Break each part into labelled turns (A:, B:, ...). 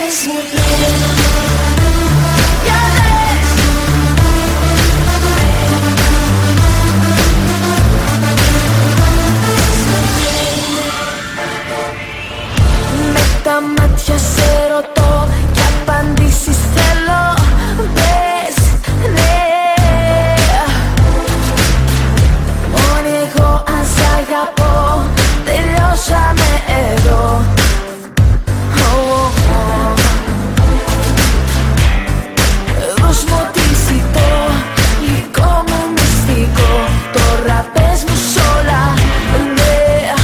A: Τα μάτια σε ρωτώ και απαντήσεις θέλω. Πες ναι. Μόνη εγώ αν σ' αγαπώ, τελειώσαμε εδώ. Δώσ' μου ό,τι ζητώ, δικό μου μυστικό. Τώρα πες μου σ' όλα ναι.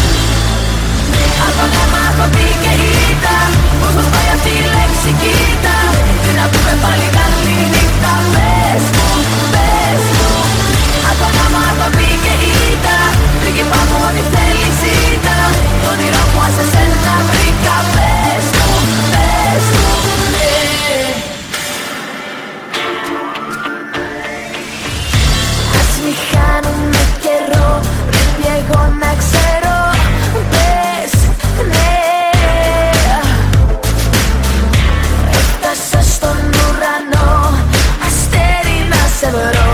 A: Από να μ' έχω πει και πώς μας πάει αυτή η λέξη κοίτα. Τι να πούμε πάλι καλή νύχτα. Πες μου, πες μου. Από να μ' έχω πει και ήττα. Πρίγκιπα μου ό,τι θέλεις ζήτα. Το όνειρό μου αν σε σένα βρήκα. Πες μου, πες μου, ναι. Ας μη χάνουμε καιρό, πρέπει εγώ να ξέρω. Πες ναι. Έφτασα στον ουρανό, αστέρι να σε βρω.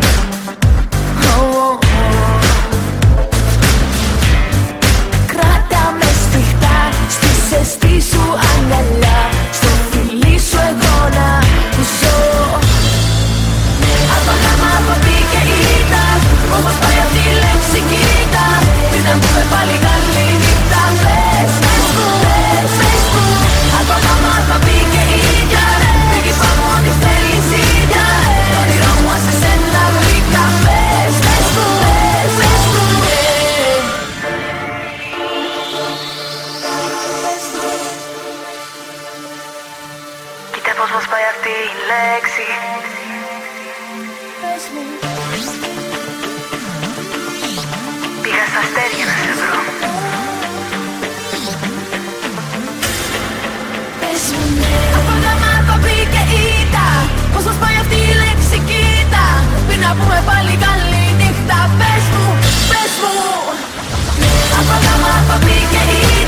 A: Κράτα με σφιχτά στη ζεστή σου αγκαλιά. Στο φιλί σου εγώ να ζω. Από να μ' έχω πει και ήττα. Πώς μας πάει αυτή η λέξη κοίτα. Πριν να πούμε πάλι καλή νύχτα. Πες μου, πες μου. Από να μ' έχω πει και ήττα. Πρίγκιπα μου ό,τι θέλεις ζήτα. Το όνειρό μου αν σε σένα βρήκα. Πες μου, πες μου. Κοίτα πώς μας πάει αυτή η λέξη. Πήγα στα αστέρια να σε βρω. Πες μου ναι. Από να μ' έχω πει και ήττα. Πώς μας πάει αυτή η λέξη κοίτα. Πριν να πούμε πάλι καλή νύχτα. Πες μου, πες μου. Από να μ' έχω πει και ήττα.